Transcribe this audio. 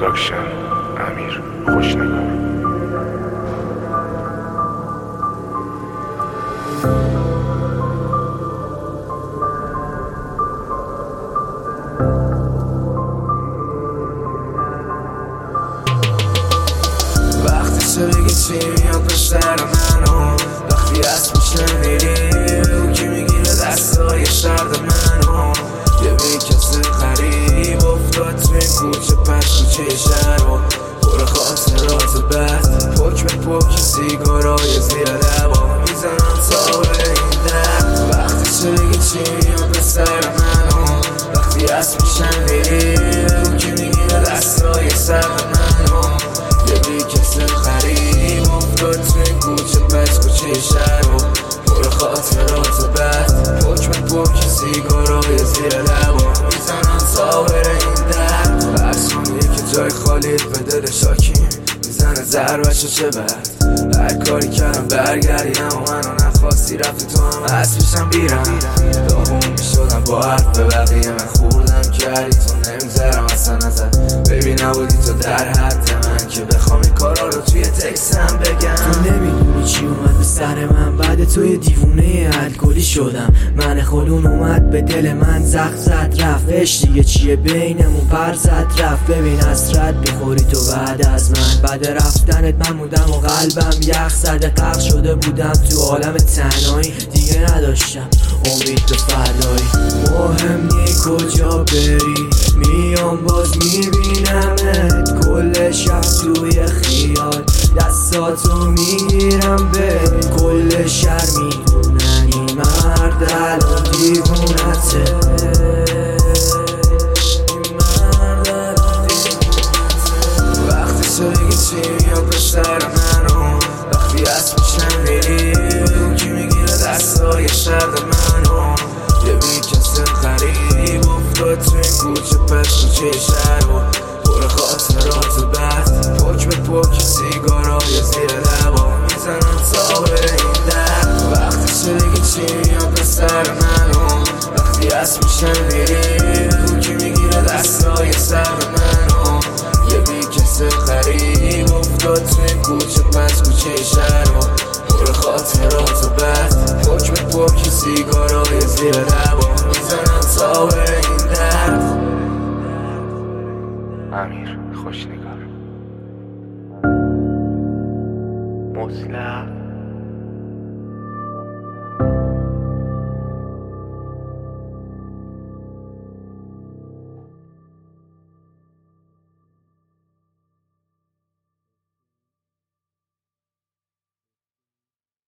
پروداکشن. امیر خوشنگار. وقتی تو بگی چی میاد پشتر منو، وقتی از پیش میری او که میگیره دستای شرد منو، یه بیکس غریب افتاد تو این کوچه پس کوچه شهر و پر خاطرات بد، پک به پک سیگارای زیر لبا میزنم تا به این در. وقتی تو بگی چی میاد پشتر منو، وقتی از پیش میری او که میگیره دستای شرد منو، یه بیکس غریب افتاد تو این کوچه پس کوچه شهر و پر خاطرات بد، پک به پک سیگارای زیر لبا میزنم تا بره این در. هر ثانیه که جای خالیت به دل شاکی میزنه ضربشو چه بد، هر کاری کردم برگردی اما منو نخواستی رفتی تو هم از پیشم بیرم. داغون میشدم با حرف به بقیه من خوردم کردی تو نمیذارم اصلا ازت ببین نبودی تو در حد من که بخوام این کارا رو توی تکستم بگم. تو نمیدونی چی اومد به سر من، بعد توی دیوونه الکلی شدم. من خودون اومد به دل من زخ زد رفت، عشق دیگه چیه بینمون پر زد رفت. ببین حسرت میخوری تو بعد از من، بعد رفتنت من موندم و قلبم یخ زده غرق شده بودم تو عالم تنهایی، دیگه نداشتم امید به فردایی. مهم نی کجا بری میام باز میبینمت، کل شب توی خیال دستاتو میگیرم، به کل شهر میدونن این مرد الان دیوونته. وقتی تو بگی چی میاد پشتر منو، وقتی از پیشم میری او که میگیره دستای شرد منو، یه بیکس غریب افتاد تو این کوچه پس کوچه شهر و پر خاطرات بد، پک به پک سیگارای زیر لبا میزنم تا بره این در. وقتی تو بگی چی میاد پسر منو، وقتی از پیشم میری او که میگیره دستای سرد منو، یه بیکس غریب افتاد تو این کوچه پس کوچه شهر و پر خاطرات بد، پک به پک سیگارای زیر لبا میزنم تا بره این در. امیر خوشنگار. مطلق